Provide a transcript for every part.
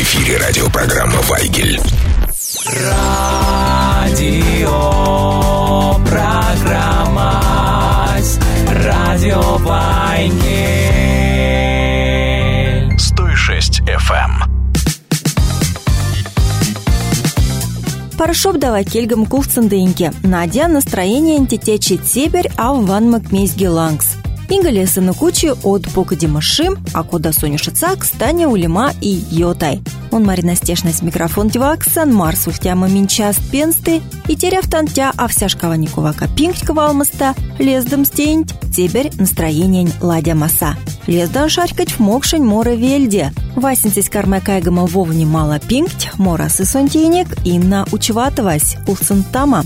В эфире радиопрограмма «Вайгель». Радиопрограмма «Радио Вайгель». 106 FM. Парашоп дава кельгам кулцынденьке. Надя настроение антитечит сибирь, а в ван макмезги лангс. Ингалеса на куче от покади машим, а куда сонюшица к стане улима и йотай. Он марина стешность микрофон тиваксан, марс ультяма минчаст пенсты, и теряв тантя, а всяшкова никова копинкова алмаста, лездом стенить, теперь настроение ладя маса. Лездан шарькать в мокшень море вельде. Васенцись кармай кайгама вовни мало пинкть, мора сысонтейник, инна учеватовась, улцентама.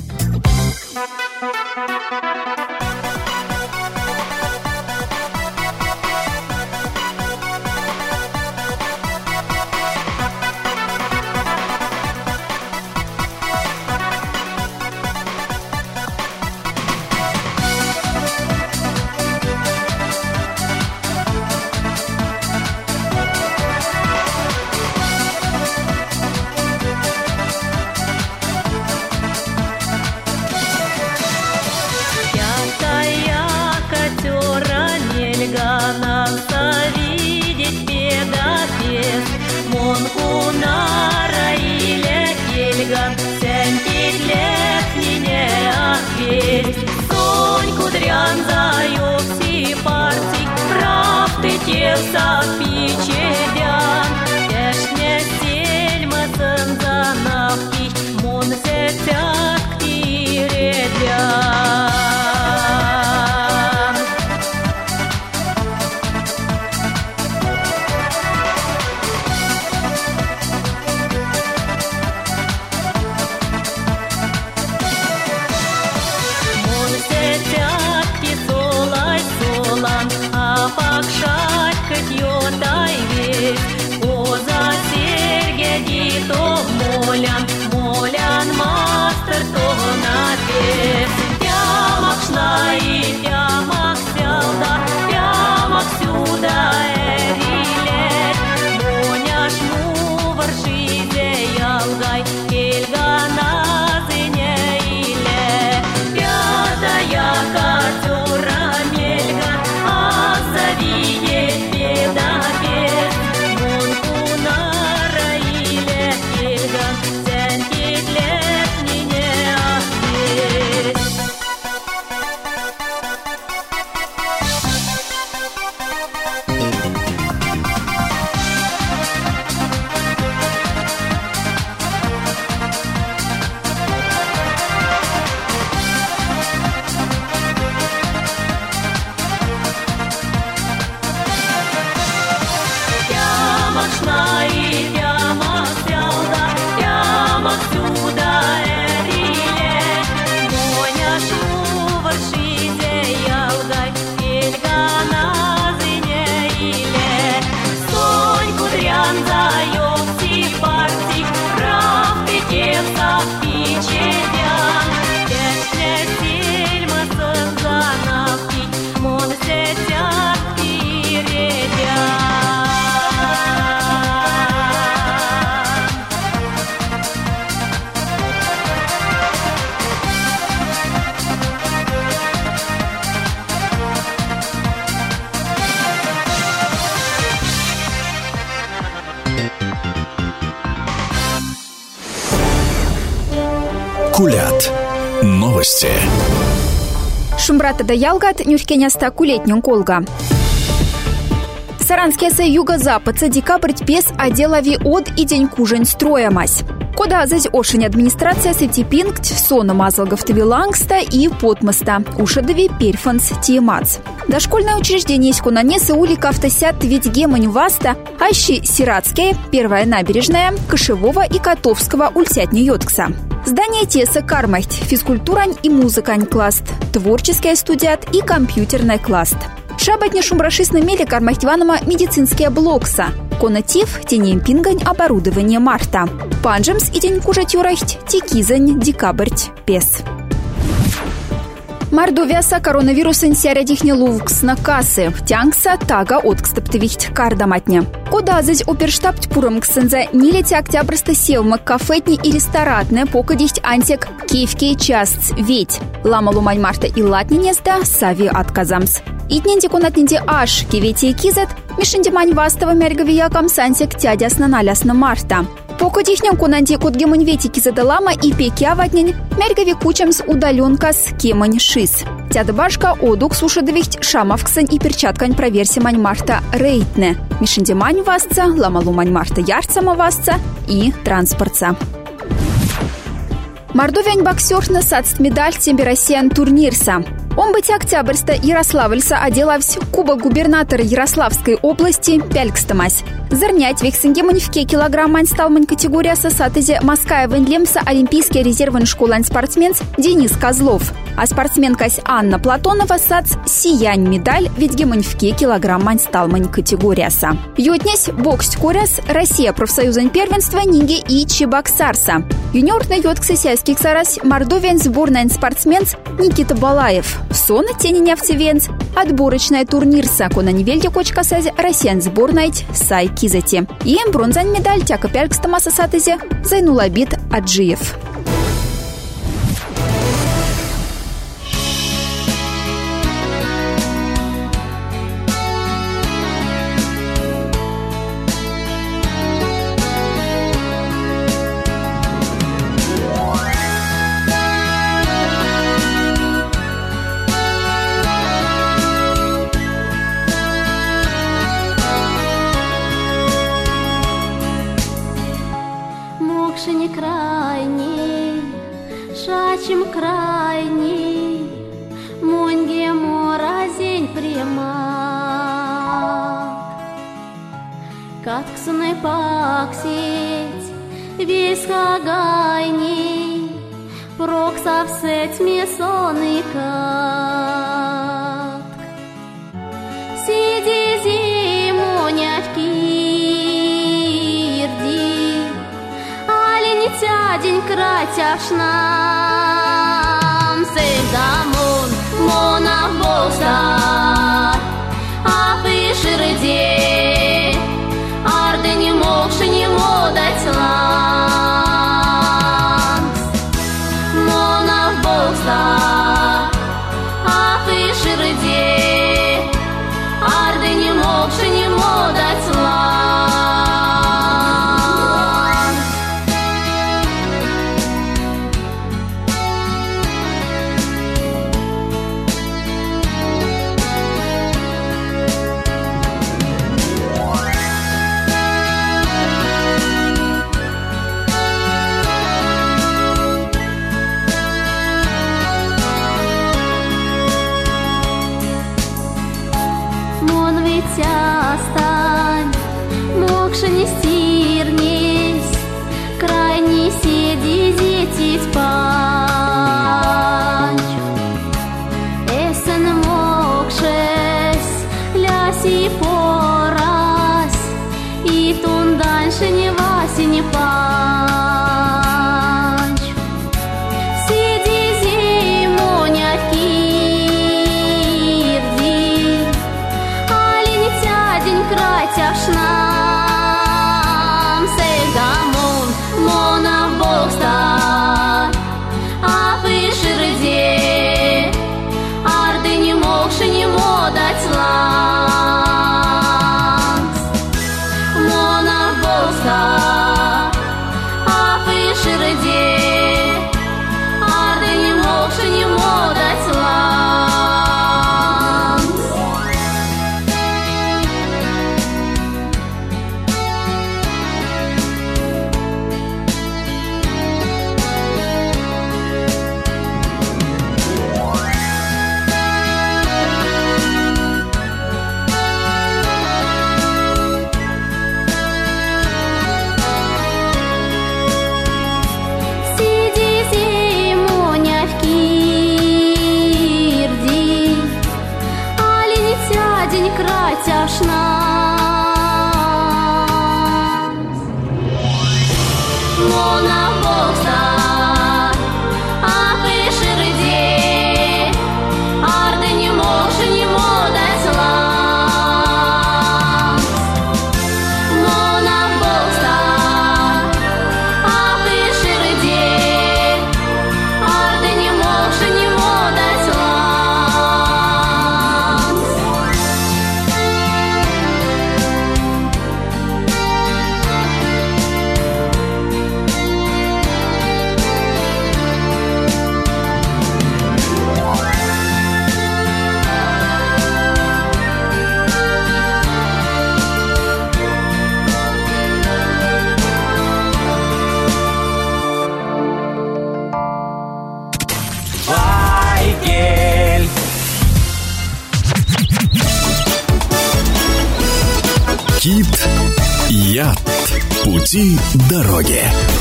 Кулят. Новости. Шумбрата да ялгат нюшкеняста кулетнюн колга. Саранские юго-западца декабрь пес отделави от и день кужень строямась. Кода зазь ошень администрация сетипинкт сону мазалгов тавилангста и потмоста ушадови перфанс тиемац. Дошкольное учреждение есть кунанесы улика автосят ведь гемонь васта, ащи Сиратская, Первая набережная, Кошевого и Котовского ульсятню Йоткса. Здание теса кармахть, физкультурань и музыкань класс, творческая студиат и компьютерная класс. Шабатне шумбрашисны мели кармахтьванома медицинские блокса. Конатив тенем пингань оборудование марта. Панжемс и тень кужатюрахть текизань декабрь пес. Мордовияса коронавирусын сярядихне лувксна кассы. Тянгса тага откстаптывихть кардаматне. Куда здесь оперштабт пурамксынзе нилете октябрьста севмак кафетни и ресторатне покадихть антик киевкей част ведь. Ламалу Марта и латнинезда сави отказамс. Итненде конатненде аш кивети и кизет мишенде вастава мярговиякам сантик тядясна налясна Марта. Покадихнем конанде кот гемонь кизеда лама и пекя ватнень мяргови кучамс удаленкас кемонь шис. Тяда башка одук сушадовихть шамавксан и перчаткань проверси Марта рейтне. Мишенде вастца, ламалу Марта ярцама вастца и транспортца. Мордовянь боксерна сацт медаль Россиян турнирса. Он быть октябрьста Ярославльса оделавсь Кубок губернатора Ярославской области Пялькстамась. Зарнять вексенгемоньвке килограммань сталмань категория сосатызе Маская Венлемса олимпийский резервный школань спортсменс Денис Козлов. А спортсменкась Анна Платонова сац сиянь медаль ведь гемоньвке килограммань сталмань категорияса. Йотнесь бокс коряс Россия профсоюзань первенства Ниги и Чебоксарса. Юниор на йотксе сельских сарась Мордовиян сборная спортсменс Никита Балаев. Сон тени нефтевенц отборочная турнирса кона невельде кочка сазе Россиян сборная сай кизати. И бронзань медаль тяка Пялькстамаса сатызе Зайнулабит Аджиев. Шачим крайний, моньге моразень прямо. Катксуны паксить, весь хагайний, проксавсеть месоны катк. Сиди зимоня в кирди, али не тядень кратяшна. Дамон, мона болса, а пиширде, арды не могши не модать ланс. Мона болса, а пиширде, арды не могши не модать ланс. Остань, мокша не стирнись, крайне седи дети спать. Эсен мокшес, ляси пораз, и тун дальше не васи не пач. Сиди зимоня в кирди, кратяшнам сегамон, мона бокста, а пиширде, арды не могши не модать ланс. Мона бокста, Кит, яд, пути дороги.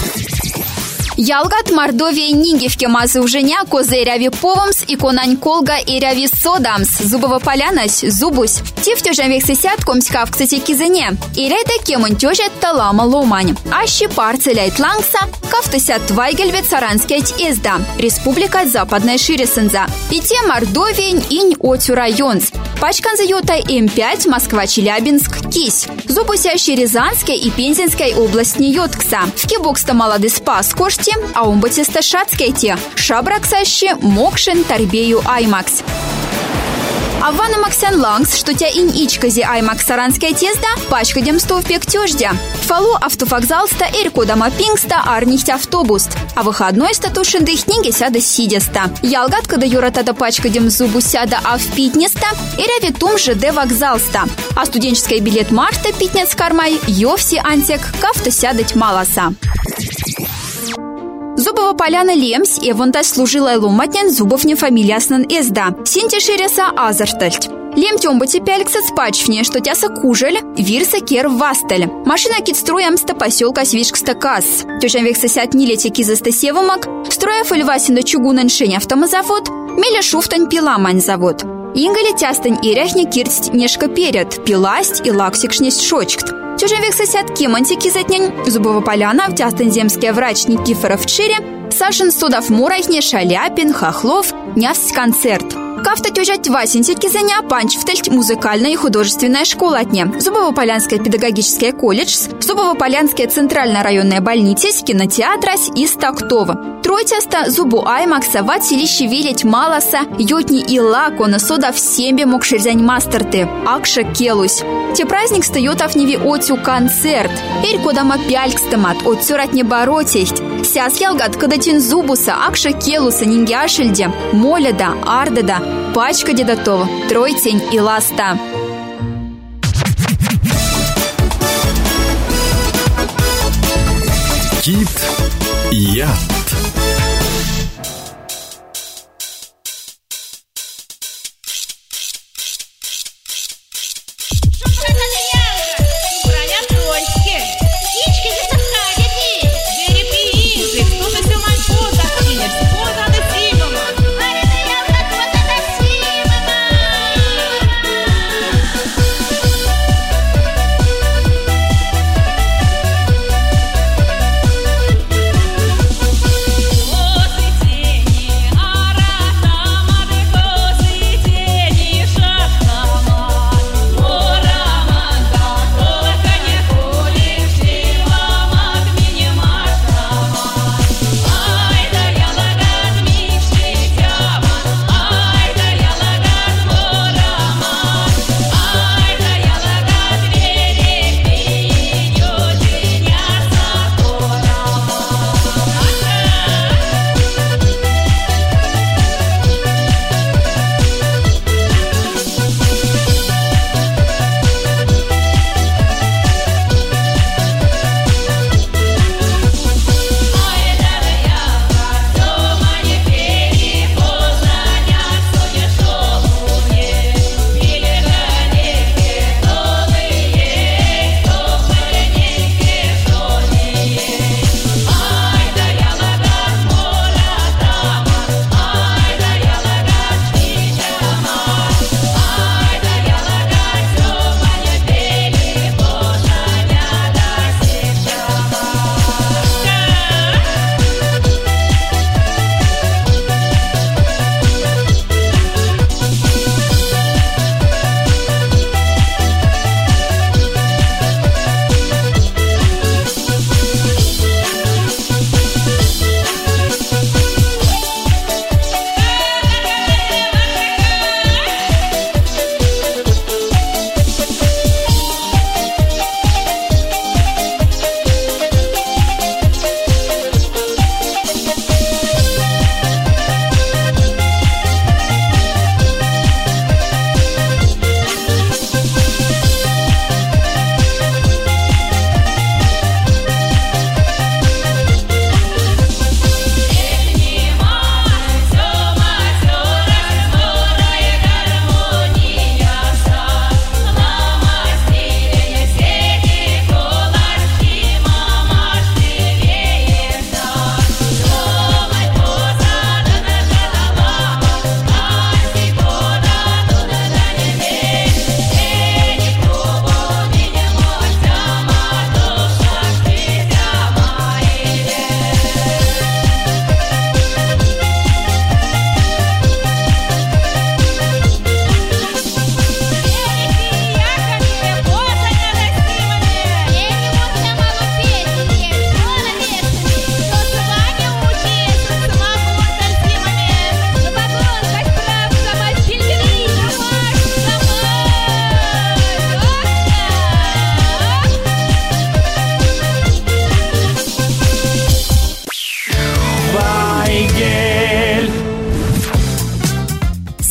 Ялгат Мордовия Нигевке мазы уженя козы ряви повамс и конань колга и ряви содамс зубова полянась зубусь. Ти в тёжем век сесят комська в кстати кизене. И ряда кемон тёжет талама ломань. Ащи парцеляйт лангса кафтасят вайгельвет саранскять изда. Республика Западная Ширесенза. И те Мордовия инь отю районс. Пачкан заюта М5 Москва-Челябинск кись. Зубусящий Рязанской и Пензенской область Ньоткса. В кибокста молодый спас кошти, а умбатиста шацкой те. Шабраксащи Мокшин Тарбею Аймакс. Авана Максян Лангс, что тя инь ичкази Аймакс саранская тезда, пачкадем стовпек тёждя. Фалу автовокзалста эркодама пингста арнихть автобус. А выходной статушин дыхниги сяда сидеста. Ялгат, когда юратада пачкадем зубу сяда авпитнеста, и рявитум ЖД вокзалста. А студенческий билет марта питнец кармай, йовси антек, кафта сядать маласа. Зубова поляна Лемс и вонтась служила ломатнян зубов не фамилияснан эзда. Синти ширеса азартальт. Лемтем бы тепялькса спачвне, что тяса кужель, вирса кер вастель. Машина кит строямста поселка свишкста кас. Тёжем век сосят нилете кизаста севамак, строя фольвасина чугунан шень автомозавод, меля шуфтань пиламань завод. Ингали тястань и ряхня киртсть нешка перед, пиласть и лаксикшнесть шочкт. Тёжем век сосят кеманти кизатнянь, зубова поляна в тястань земский врач Никифоров Чире, Сашин Судов Мурайхне Шаляпин, Хохлов, Нявсь концерт. Кафта тёжать Васинти кизаня панчвтальть музыкальная и художественная школа отне. Зубово-Полянская педагогическая колледж, Зубово-Полянская центральная районная больница, кинотеатрась и Стактова. Тройтяста зубу Аймакса в селище Вилить Маласа, Йотни и Лакона сода в сембе мокшерзянь мастерты, Акша Келусь. Те праздник стает в Неве отю концерт. Эркодама пялькстамат от сюратне боротесть. Сяс ялгат кадатин зубуса, Акша Келуса, Нингяшельде, Моляда, Ардада, пачка дедатова, Тройтень и Ласта. Кит, яд.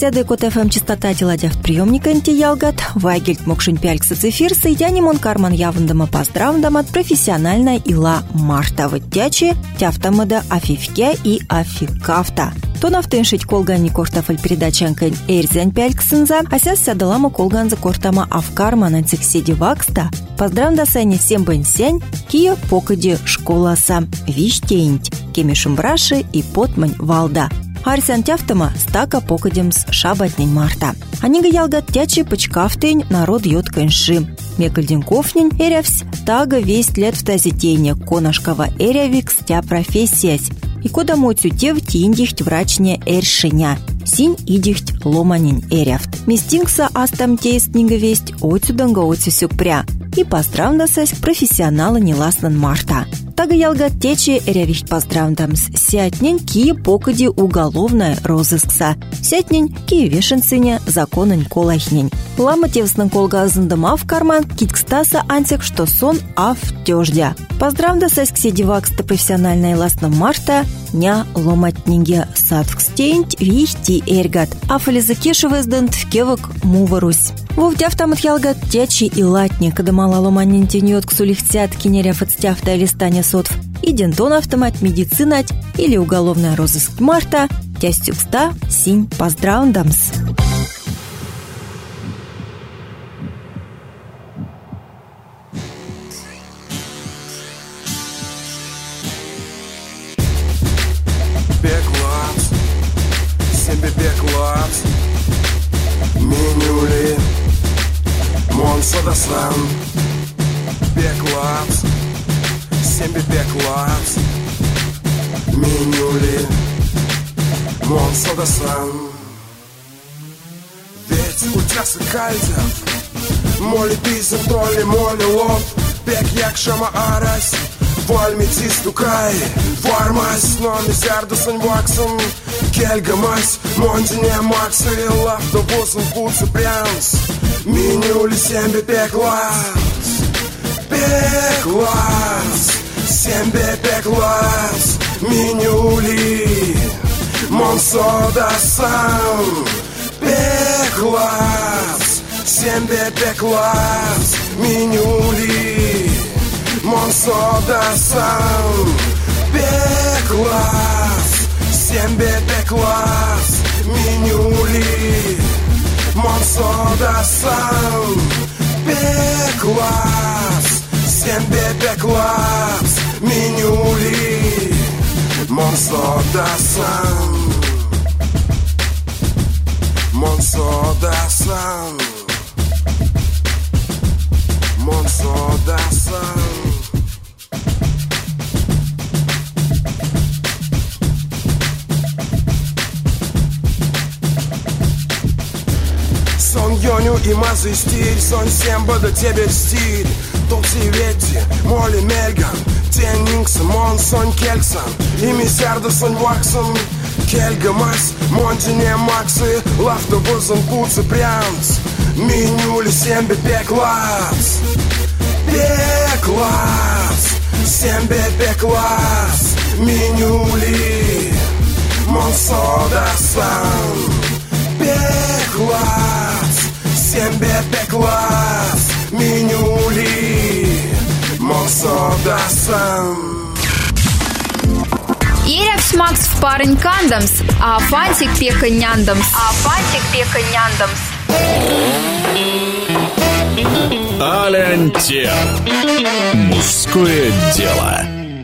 Седы кот ФМ частота теладяв приемника ялгат, вайгельт мокшин пялькса цифир, соедянимон карман явндама поздравдам от профессиональная ила Марта ваттячи, тяфтамада афифке и афикафта. То нафтыншить колганни кортафаль передачанкань эрзянь пяльксынза, а сяс сядалама колганза кортама авкарман седи вакста, поздравда сани сембэнсянь, кия покади школаса, виштейнть, кемишим браши и потмань валда. Арсян тяфтама стака покадемс шабатнень Марта. Анига ялгат тячи пачкафтень народ йод кэнши. Мекальдин кофнень эрявсь тага весть лет в тазитейне конашкова эрявикс тя профессиясь. И кода моцю тев тиндихть врачне эршиня. Синь идихть ломанень эрявт. Местингса астам тест нига весть отсюданга отсюсюк пря. И поздравдасась профессионала неласнан Марта. Тага ялгат течи эрявихть поздравдамс. Сятнень ки покади уголовная розыскса. Сятнень ки вешенсыня законань колахнень. Лама тевснан колгазындама в карман киткстаса антик, что сон ав тёждя. Поздравдасась к седивакста профессиональная ласна Марта ня ломатниге садвкстейнть вихти эргат. Афализа кешевездент в кевок муварусь. Вовдяв там ялгат тячи и латни, когда мало ломанин теньет к сулихтят кинеряв отстяфта или стане сотв. И дентон автомат медицинать или уголовная розыск Марта тястюкста синь поздравдамс. Minuli Monsodasan Beklaps Sembe beklaps Minuli Monsodasan Ведь у тебя кальцев Моли пизом, толи моли лоб Бек як шама арас Вальмити стукай Вармас, но мизярду сан ваксом Келгамас, монтине макс и автобусом пуцы прямс Минули сембе пеклас Пеклас Сембе пеклас Минули Монсодасан Пеклас Сембе пеклас Минули Монсодасан Пеклас Сембе пеклас Минули Монсодасан Пеклас Сембе пеклас Минули Монсодасан Монсодасан Монсодасан Сон Йоню и Мазы стиль, сон Семба до тебе стиль. Толси Ветти, Моли Мельган, Теннингс, Мон сон Кельксон, и Мисярда сон Ваксон, Кельгамас, Монтине Максы, Лавтобузан Пуцы Прямс, Минули Сембе Пеклас, Пеклас, Сембе Пеклас, Минули, Монсодасан, Пеклас, Сембе Пеклас, Минули, Монсодасан. Иревс Макс в парень кандамс, а фантик пека няндамс. Алянтия. Мужское дело.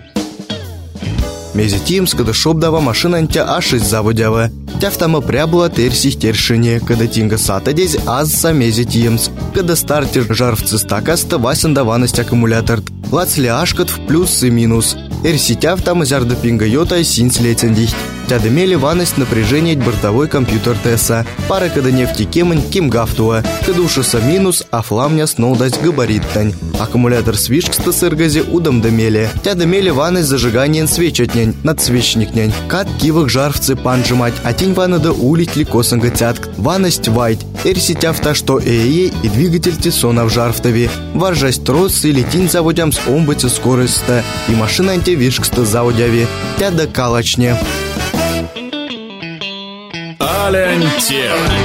Мезитимс, когда шобдава машинантя ашись заводява. Тяфтама прябла терсих тершине, когда тинга сатадезь азса мезитимс. Когда стартер жарвцы стакаста васендаваность аккумулятор. Лацли ашкат в плюс и минус. Эрситяв там зярда пинга йота синс лецендихт. Тядемели ваность напряжение бортовой компьютер ТЭСа. Пара когда нефти кемань ким гафтуа. Когда ушаса минус, а фламня сноудать габарит тань. Аккумулятор свишкста сыргази удом демели. Тядемели ваность зажиганиен свечатнянь, надсвечникнянь. Кат кивах жарвцы панжимать, а тень ванада улить ли косанга тятк. Ваность вайт. Эрситяв та что и двигатель тесона в жарвтове. Варжасть трос или тень заводям с омбыти скоростта. И машина антивишкста заводяви. Тяда калачне. Валентин.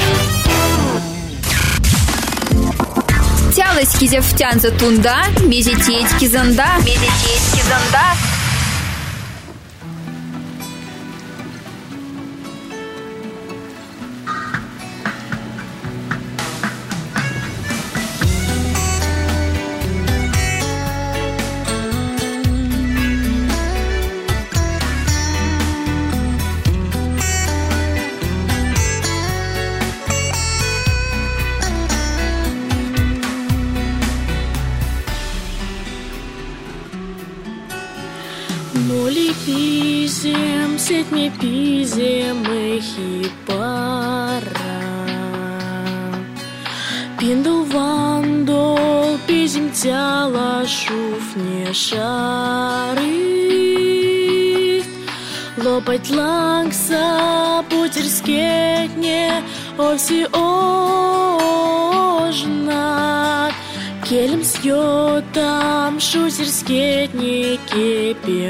Тялась кизев тянза тунда, мезететь кизанда. Моли пизем, сеть не пизем, эхи пара. Пиндл вандол, пизем тяла, шуф не шары. Лопать лангса, путер скетне, овси ожнат. Келем с йотам, шусер скетни, кепи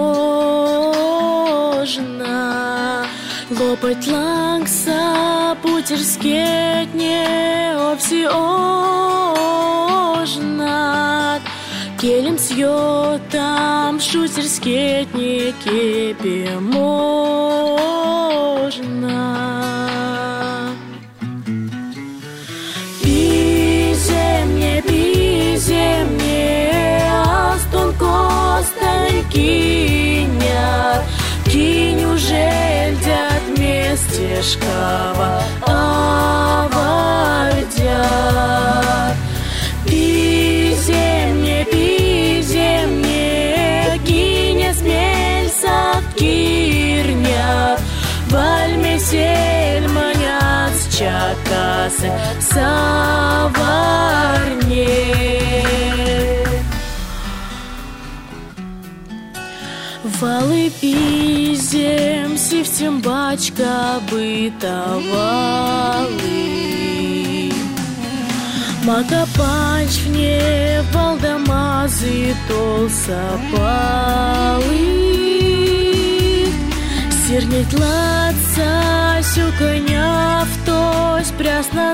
можно. Лопать лангса, путер скетни, овси ожнат. Келем с йотам, шусер скетни, кепи можно. Земне, астон костань киня, кинь уже льдят местешкова, авардят. Пиземне, киня смельса кирня, вальме сельманят с чакасы саварне. Валы пизем, сивтем бачка бытовалы. Макапанч вне валдамазы толсапалы. Сирнить ладца, сюканя в тось прясно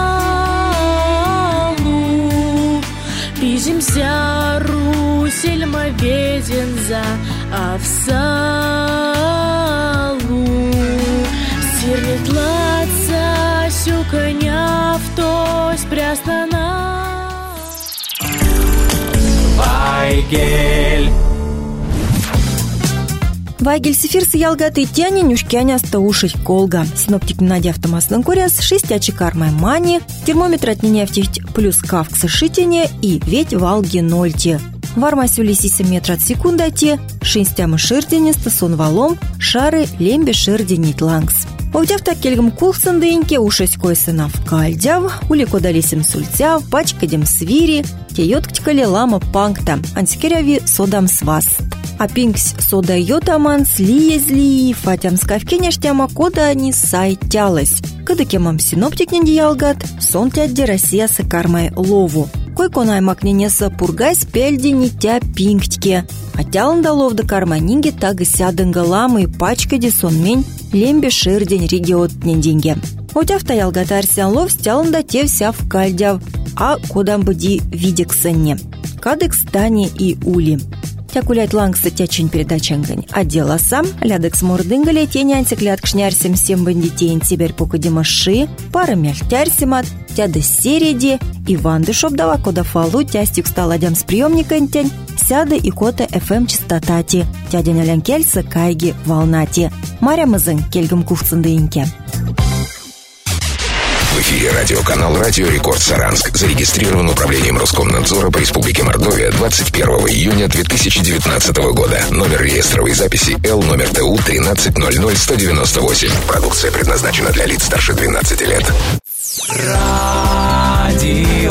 на лу. Пиземся русельма веден за овсалу. Сирнить ладца, сюканя в тось прясно на Вайгель. Вайгель сефирсы ялгаты тяни нюшкяня стаушить колга. Синоптик Надя автомасның куряс 6 кармай мани, термометр от нефтить плюс кавк сышитине и ведь валги 0. Варма сюлисиса метра от секундати, 6 ширдине стасон валом, шары лембе ширдинит лангс. Овдявта кельгам кулсындыньке ушесть койсына в кальдяв, уликодалисим сульцяв, пачкадем свири, теёткткали лама панкта, антикеряви содам свас. А пинкс сода йотаман слиезли, фатям скавкеняштяма кода не сайтялась. Кадыкемам синоптик недеялгат, сон тядди Россия сыкармай лову. Койконай макненеса пургайс пельди нитя пинктке. А тялында ловда карманинге тагы сядынга ламы и пачкади сонмень лембе ширдень региотне деньги. Отявта ялгат арсян лов стялында те вся в кальдяв, а кодам быди видексанне. Кадык стане и ули. Тякулять лангса тячень передачангань. А дела сам, лядекс мордынгале тенянсик ляткшнярсим всем бандитейн теперь покадимаши, пара мяльтярсимат, тяда середи, Иван дышобдава кода фалу тястик сталадям с приемника тянь, сяда и кота FM частотати, тядяня лянкельса кайги волнати. Маря мазын кельгам кувцындыинке. В эфире радиоканал «Радио Рекорд Саранск». Зарегистрирован управлением Роскомнадзора по Республике Мордовия 21 июня 2019 года. Номер реестровой записи Л номер ТУ 1300198. Продукция предназначена для лиц старше 12 лет. Радио